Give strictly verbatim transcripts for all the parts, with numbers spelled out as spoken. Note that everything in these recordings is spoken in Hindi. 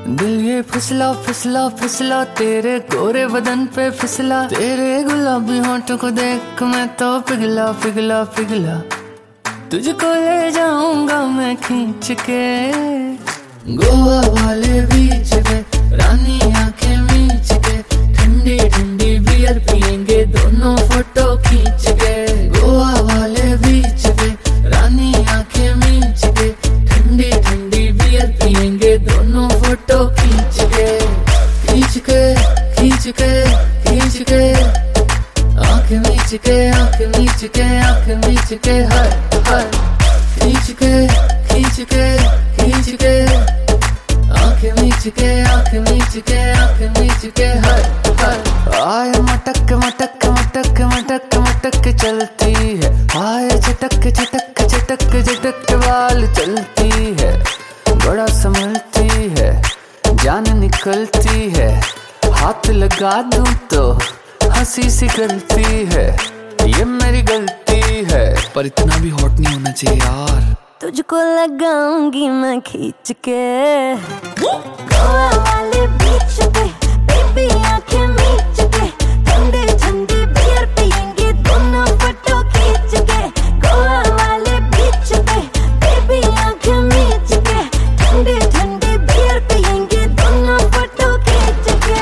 दिल ये फिसला फिसला फिसला तेरे गोरे बदन पे फिसला, तेरे गुलाबी होंठों को देख मैं तो पिघला पिघला पिघला। तुझको ले जाऊंगा मैं खींच के गोवा वाले बीच पे, रानी आंखें मीच के, ठंडी ठंडी बियर पियेंगे दोनों फोटो खींच के। गोवा वाले बीच पे, रानी आंखें मीच के, ठंडी ठंडी बियर पियेंगे दोनों फोटो खींच के। खींच के खींच के खींच के आंखें मीच के, आंखें मीच के, आंखें मीच के, हाय हाय। खींच के खींच के खींच के आंखें मीच के, आंखें मीच के, आंखें मीच के, हाय हाय। आय मटक मटक मटक मटक मटक चलती है, आय चटक चटक चटक चटक बाल चलती है। बड़ा संभलती है, जान निकलती है, हाथ लगा दूं तो हंसी सी गलती है। ये मेरी गलती है, पर इतना भी हॉट नहीं होना चाहिए यार। तुझको लगाऊंगी मैं खींच के गोवा वाले बीच पे, बेबी आंखें मीच के, ठंडे ठंडे बियर पियेंगे दोनों फोटो खींच के। गोवा वाले बीच पे, बेबी आंखें मीच के, ठंडे ठंडे बियर पियेंगे दोनों फोटो खींच के।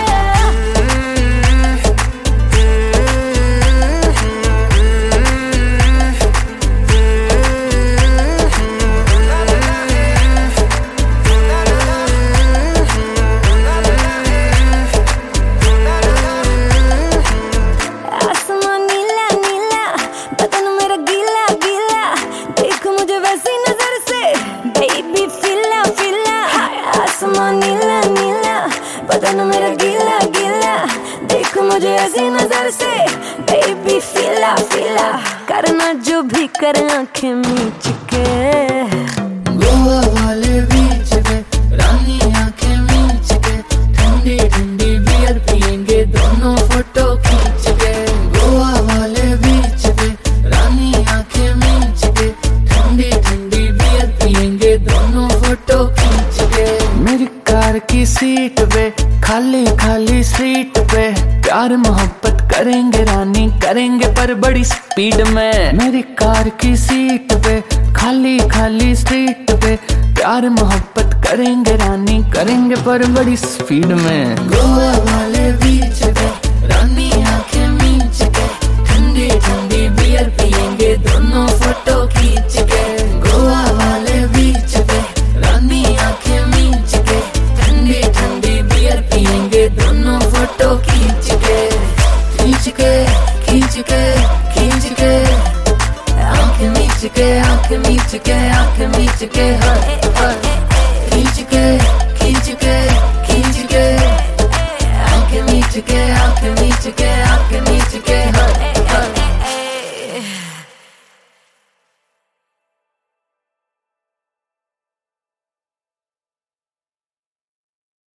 नीला नीला बदन मेरा गीला गीला, देख मुझे ऐसी नजर से बेबी फीला फीला। करना जो भी कर आंखें मीच के गोवा वाले बीच पे, रानी आंखें मीच के, ठंडी ठंडी बियर पियेंगे दोनों फोटो खींच के। गोवा वाले बीच पे, रानी आंखें मीच के, ठंडी ठंडी बियर पियेंगे दोनों फोटो खींच के। मेरी कार की सीट पे, खाली खाली स्ट्रीट पे, प्यार मोहब्बत करेंगे रानी करेंगे पर बड़ी स्पीड में। मेरी कार की सीट पे, खाली खाली स्ट्रीट पे, प्यार मोहब्बत करेंगे रानी करेंगे पर बड़ी स्पीड में। गोवा वाले बीच पे, रानी आंखें मीच के, ठंडी ठंडी बियर पियेंगे दोनों फोटो खींच के। गोवा वाले बीच पे, रानी आंखें मीच के, ठंडी ठंडी बियर पियेंगे दोनों फोटो खींच के। खींच के खींच के खींच के आंखें मीच के, आंखें मीच के, आंखें मीच के, हाय हाय।